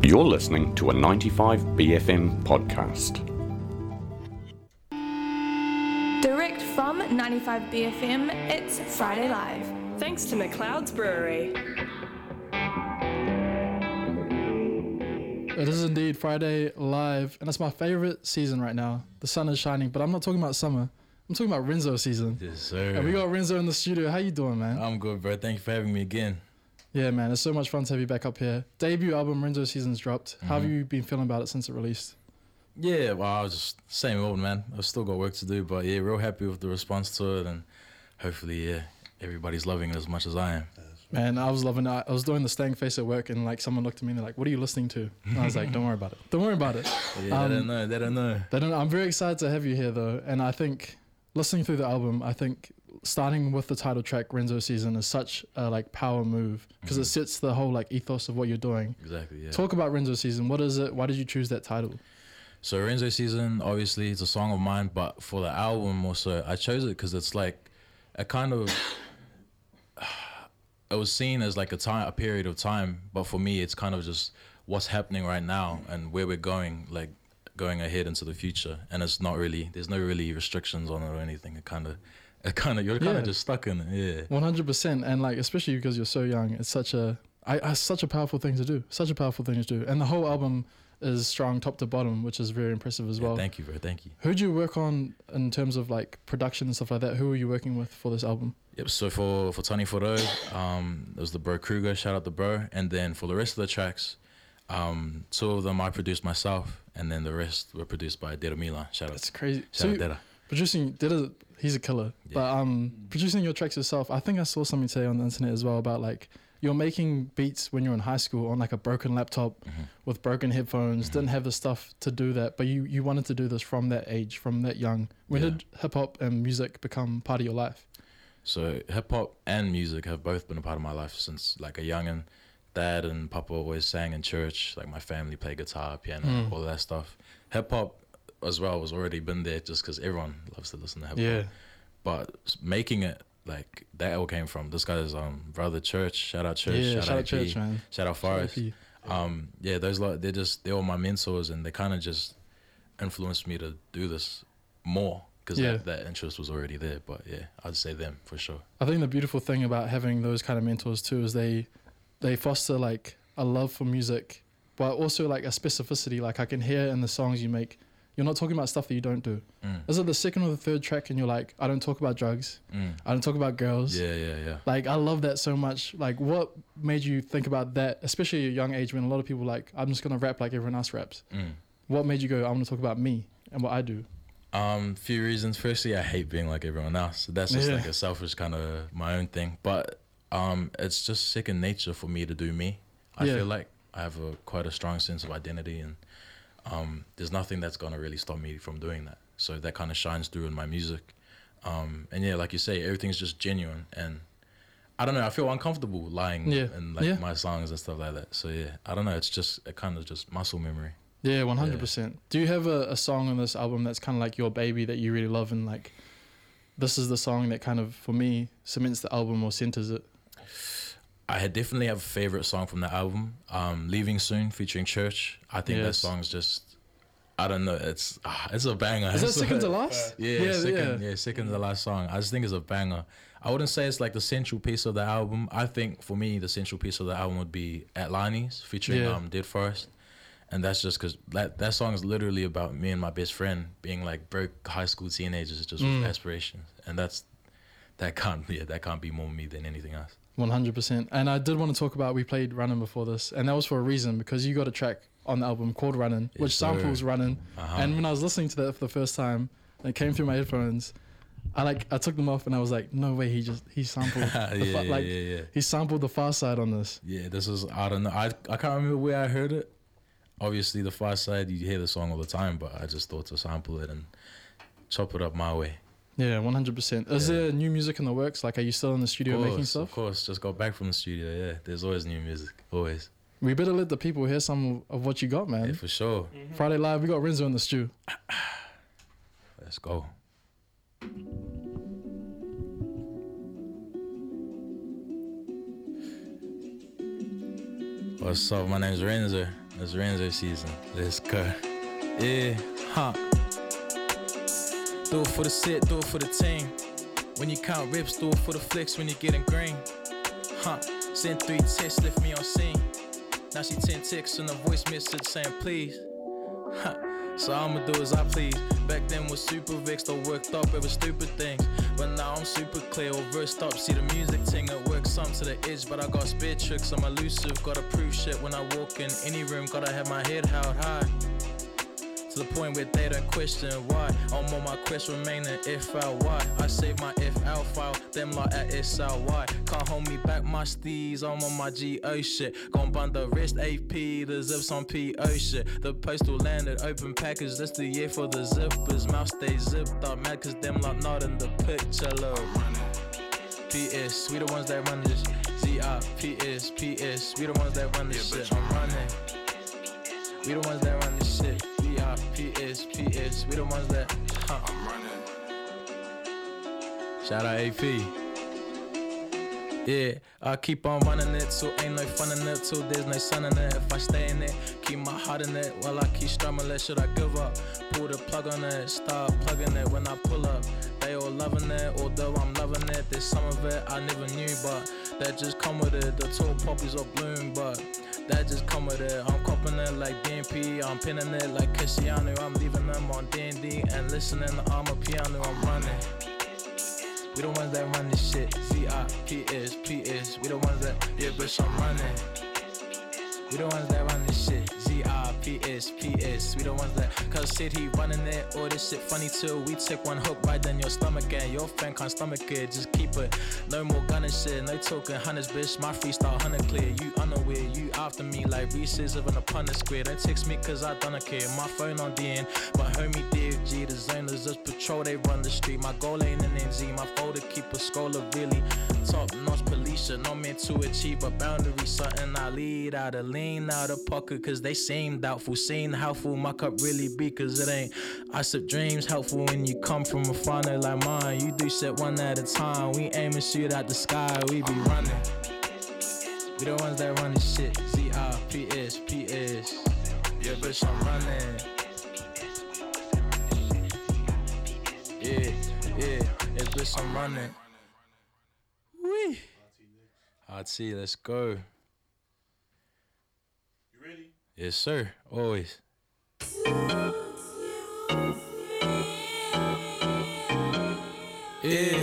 You're listening to a 95BFM podcast. Direct from 95BFM, it's Friday Live. Thanks to McLeod's Brewery. It is indeed Friday Live, and it's my favorite season right now. The sun is shining, but I'm not talking about summer. I'm talking about Renzo season. Yes, sir. And we got Renzo in the studio. How you doing, man? I'm good, bro. Thank you for having me again. Yeah, man. It's so much fun to have you back up here. Debut album Renzo Season's dropped. How have you been feeling about it since it released? Yeah, well, I was just same old, man. I've still got work to do, but yeah, real happy with the response to it, and hopefully, yeah, everybody's loving it as much as I am. Man, I was loving it. I was doing the staying face at work, and like someone looked at me and they're like, "What are you listening to?" And I was like, "Don't worry about it. Don't worry about it." Yeah, they don't know. They don't know. I'm very excited to have you here, though, and I think listening through the album, I think starting with the title track Renzo Season is such a like power move because it sets the whole like ethos of what you're doing. Exactly. Yeah. Talk about Renzo Season. What is it? Why did you choose that title? So Renzo Season, obviously, it's a song of mine, but for the album also, I chose it because it's like a kind of. It was seen as like a period of time, but for me, it's kind of just what's happening right now and where we're going, like going ahead into the future. And it's not really, there's no really restrictions on it or anything. You're kind of just stuck in it. Yeah. 100%. And like, especially because you're so young, it's such a powerful thing to do. Such a powerful thing to do. And the whole album is strong top to bottom, which is very impressive as well. Thank you, bro. Thank you. Who'd you work on in terms of like production and stuff like that? Who were you working with for this album? Yep, so for Tony Foro, it was the bro Kruger, shout out the bro. And then for the rest of the tracks, two of them I produced myself, and then the rest were produced by Dera Milan. Shout out. That's crazy. Shout out Dera. Producing, he's a killer. Yeah. But producing your tracks yourself, I think I saw something today on the internet as well about like, you're making beats when you're in high school on like a broken laptop with broken headphones, didn't have the stuff to do that, but you wanted to do this from that age, from that young. When did hip hop and music become part of your life? So hip hop and music have both been a part of my life since like a youngin'. Dad and Papa always sang in church. Like my family played guitar, piano, all that stuff. Hip hop as well was already been there just because everyone loves to listen to hip hop. Yeah. But making it, like that all came from this guy's brother Church. Shout out Church. Yeah, shout out AP, Church, man. Shout out Forrest. Yeah, those lot, they were my mentors, and they kind of just influenced me to do this more because that interest was already there. But yeah, I'd say them for sure. I think the beautiful thing about having those kind of mentors too is they foster like a love for music, but also like a specificity. Like I can hear in the songs you make, you're not talking about stuff that you don't do. Is it the second or the third track and you're like, I don't talk about drugs, I don't talk about girls? Yeah. Like I love that so much. Like what made you think about that, especially at a young age when a lot of people like, I'm just gonna rap like everyone else raps. What made you go, I want to talk about me and what I do? Few reasons. Firstly, I hate being like everyone else. That's just like a selfish kind of my own thing. But it's just second nature for me to do me. I feel like I have quite a strong sense of identity, and there's nothing that's gonna really stop me from doing that. So that kind of shines through in my music. And yeah, like you say, everything's just genuine, and I don't know, I feel uncomfortable lying in like my songs and stuff like that. So yeah, I don't know, it's just a kind of just muscle memory. Yeah, 100%. Do you have a song on this album that's kind of like your baby that you really love, and like this is the song that kind of, for me, cements the album or centers it? I definitely have a favorite song from the album, Leaving Soon featuring Church. I think that song's just, I don't know, it's a banger. Is that second to last? Second to the last song. I just think it's a banger. I wouldn't say it's like the central piece of the album. I think for me, the central piece of the album would be Atlantis featuring Dead Forest. And that's just because that song is literally about me and my best friend being like broke high school teenagers just with aspirations. And that can't be more me than anything else. 100%. And I did want to talk about, we played Runnin' before this, and that was for a reason, because you got a track on the album called Runnin', which samples Runnin'. And when I was listening to that for the first time, and it came through my headphones, I took them off and I was like, no way, he sampled he sampled the Far Side on this. Yeah, this is, I don't know, I can't remember where I heard it. Obviously the Far Side, you hear the song all the time, but I just thought to sample it and chop it up my way. Yeah, 100%. Is there new music in the works? Like, are you still in the studio making stuff? Of course, just got back from the studio, yeah. There's always new music, always. We better let the people hear some of what you got, man. Yeah, for sure. Friday Live, we got Renzo in the stew. Let's go. What's up? My name's Renzo. It's Renzo season. Let's go. Yeah, huh. Do it for the set, do it for the team. When you count rips, do it for the flicks when you're getting green. Huh. Send 3 texts, left me on scene. Now she 10 texts and a voice message saying please. Huh. So I'ma do as I please. Back then was super vexed or worked up over stupid things. But now I'm super clear or versed up. See the music thing, it works some to the edge. But I got spare tricks, I'm elusive. Gotta prove shit when I walk in any room. Gotta have my head held high. To the point where they don't question why. I'm on my quest remaining FLY. I save my FL file, them like at SLY. Can't hold me back, my steez, I'm on my GO shit. Gon' bund the rest AP, the zips on PO shit. The postal landed, open package, that's the year for the zippers. Mouth stay zipped up, mad cause them like not in the picture, look. PS, we the ones that run this. ZR, PS, we the ones that run this shit. I'm running. We the ones that run this shit. PS, we the ones that, I'm running. Shout out AP. Yeah, I keep on running it, so ain't no fun in it, till there's no sun in it. If I stay in it, keep my heart in it, while I keep strumming, should I give up? Pull the plug on it, start plugging it when I pull up. They all loving it, although I'm loving it. There's some of it I never knew, but that just come with it. The tall poppies are bloom, but that just come with it. I'm copping it like DMP, I'm pinning it like Cristiano. I'm leaving them on D&D and listening to I'm a piano, I'm running. We the ones that run this shit. ZIPS, PS, we the ones that, yeah bitch I'm running. We the ones that run this shit. ZIPS, PS, we the ones that, cause said he running it. All this shit funny too. We take one hook right in your stomach and your friend can't stomach it. Just keep it. No more gun and shit. No talking hunters, bitch. My freestyle 100 clear. You unaware. You after me like Reese's of an opponent square. Don't text me cause I don't care. My phone on DN. My homie DFG. The zoners just patrol. They run the street. My goal ain't an NZ. My folder keep a scholar really. Top notch police shit. Not meant to achieve a boundary. Something I lead out of lean out of pocket cause they seem doubtful. Seeing how full my cup really be cause it ain't. I sip dreams helpful when you come from a final like mine. You do shit one at a time. We aim and shoot out the sky. We be running. We the ones that run this shit. ZIPS, PS. Yeah bitch I'm running. Yeah bitch I'm running. Wee. RT, let's go. Yes, sir. Always. Yeah,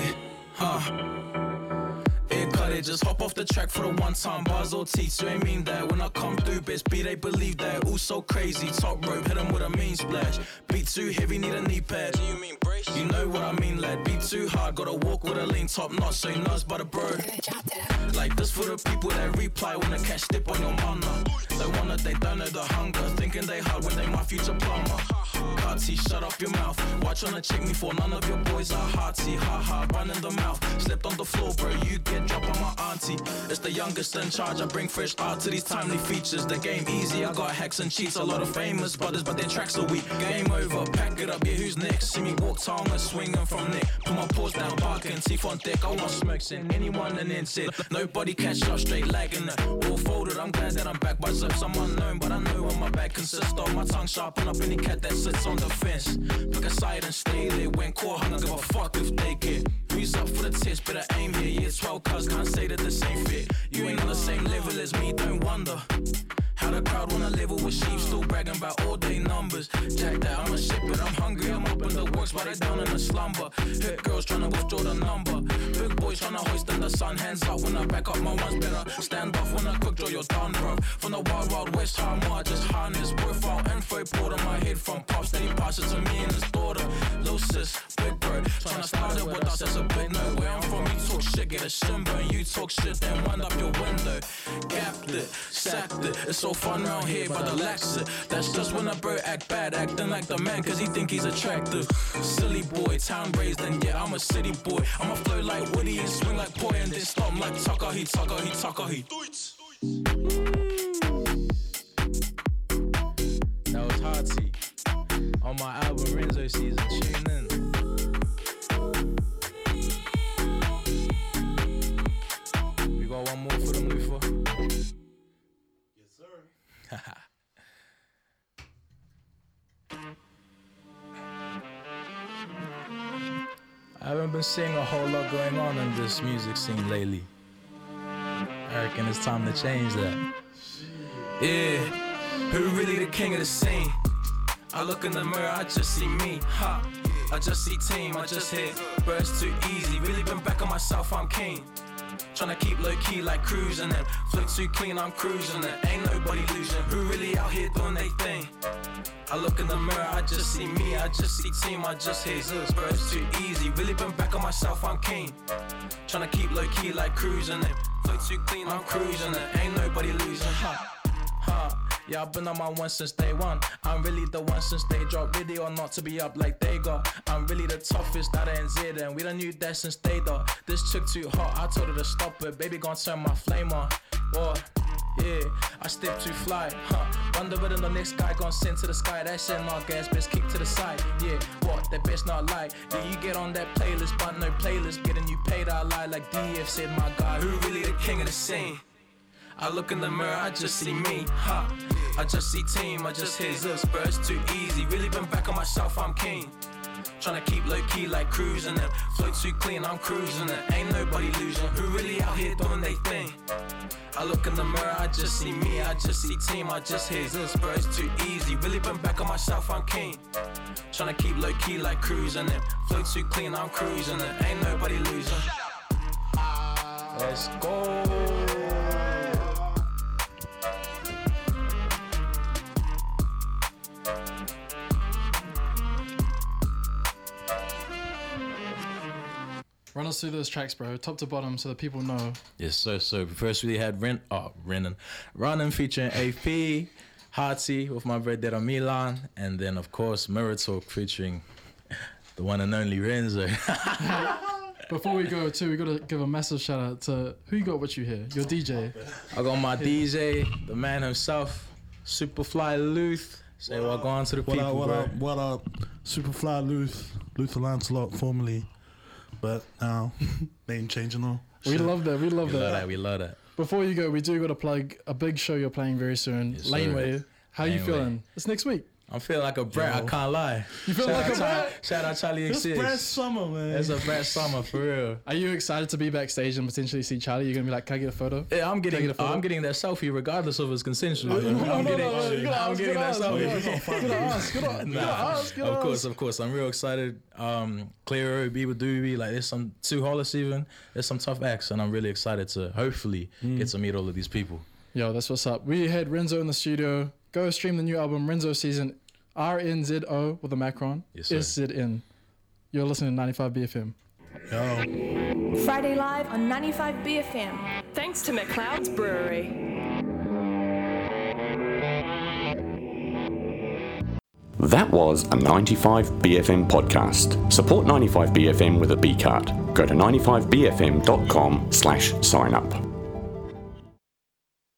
just hop off the track for the one time. Bars or teeth, you ain't mean that. When I come through, bitch, B, they believe that. All so crazy, top rope, hit 'em with a mean splash. Beat too heavy, need a knee pad. Do you mean brace? You know what I mean, lad. Beat too hard, gotta walk with a lean top notch. So you nuts by the bro. Like this for the people that reply when I catch dip on your mana. They wanna, they don't know the hunger. Thinking they hard when they my future plumber. Carty, shut up your mouth. Watch on to check me for none of your boys are hearty. Ha ha, run in the mouth. Slept on the floor, bro, you get dropped on my auntie. It's the youngest in charge, I bring fresh art to these timely features. The game easy, I got hacks and cheats. A lot of famous brothers, but their tracks are weak. Game over, pack it up, yeah, who's next? See me walk tongue, swinging from Nick. Put my paws down, barking, teeth on deck. I want smokes in anyone and then sit. Nobody catch up, straight lagging it. All folded, I'm glad that I'm back by zips. I'm unknown, but I know what my back consists of. My tongue sharpen up any cat that sits on the fence. Pick a side and stay there. When caught hung, I give a fuck if they get. Who's up for the test, better aim here. Yeah, 12 cuz can't say that the same fit. You ain't on the same level as me, don't wonder how the crowd wanna level with sheep, still bragging about all day numbers. Jack that, I'm a shit, but I'm hungry. I'm up in the works, but I down in a slumber. Hit girls tryna withdraw the number. Big boys tryna hoist in the sun. Hands up when I back up, my ones better stand off when I quick draw your done, bro. From the wild, wild west, how more I just harness. Profile info poured on my head from pops. Then he passes to me and his daughter. Lil sis, big bird, tryna start it with us, that's a big no. Where I'm from, you talk shit, get a shimber. And you talk shit, then wind up your window. Gapped it, sacked it, it's so fun round here, but relax it. That's just when a bro act bad, acting like the man, cause he think he's attractive. Silly boy, town raised, and yeah, I'm a city boy. I'ma flow like Woody and swing like Boy, and then stop like Tucker, he. That was Harty on my album Renzo Season. Tune in. We got one more for the Mufa. Yes, sir. haven't been seeing a whole lot going on in this music scene lately. I reckon it's time to change that. Yeah, who really the king of the scene? I look in the mirror, I just see me, ha. I just see team, I just hit burst too easy. Really been back on myself, I'm keen. Tryna keep low key like cruising it. Flow too clean, I'm cruising it. Ain't nobody losing. Who really out here doing they thing? I look in the mirror, I just see me, I just see team, I just hit burst too easy. Really been back on myself, I'm keen. Tryna keep low key like cruising it. Flow too clean, I'm cruising it. Ain't nobody losing. Yeah, I've been on my one since day one. I'm really the one since they dropped video, not to be up like they got. I'm really the toughest out of NZ, and we done knew that since they done. This chick too hot, I told her to stop it. Baby gon' turn my flame on. What? Yeah, I step too fly, Wonder whether the next guy gon' send to the sky. That shit not gas, best kick to the side. Yeah, what? That best not lie. Yeah, you get on that playlist, but no playlist. Getting you paid, I lie like DF said, my guy. Who really the king of the scene? I look in the mirror, I just see me, I just see team, I just hit burst too easy. Really been back on myself, I'm keen. Tryna keep low key like cruising it. Flow too clean, I'm cruising it. Ain't nobody losing. Who really out here doing they thing? I look in the mirror, I just see me, I just see team, I just hit burst too easy. Really been back on myself, I'm keen. Tryna keep low key like cruising it. Flow too clean, I'm cruising it. Ain't nobody losing. Let's go. Run us through those tracks, bro, top to bottom, so that people know. Yes, sir. So first we had Running featuring AP, Hearty with my brother Milan, and then of course Mirror Talk featuring the one and only Renzo. Before we go too, we gotta give a massive shout out to who you got with you here, your DJ. I got my DJ, the man himself, Superfly Luth. Say what go on to the people, bro. What up? Superfly Luther Lancelot, formerly. But now, name changing all. We love that. We love that. We love that. Before you go, we do got to plug a big show you're playing very soon. Yes, Laneway. How you feeling? It's next week. I'm feeling like a brat. I can't lie. You feel like a brat? Shout out Charlie X6. It's brat summer, man. It's a brat summer for real. Are you excited to be backstage and potentially see Charlie? You're gonna be like, can I get a photo? Yeah, I'm getting that selfie regardless of it's consensual. I'm getting that selfie. Of course. I'm real excited. Clear, Bieber Doobie, like there's some Two Hollis even. There's some tough acts, and I'm really excited to hopefully get to meet all of these people. Yo, that's what's up. We had Renzo in the studio. Go stream the new album, Renzo Season, RNZO with a Macron. Yes, sir. SZN. You're listening to 95 BFM. Yo. Friday Live on 95 BFM. Thanks to McLeod's Brewery. That was a 95 BFM podcast. Support 95 BFM with a B card. Go to 95bfm.com/sign up.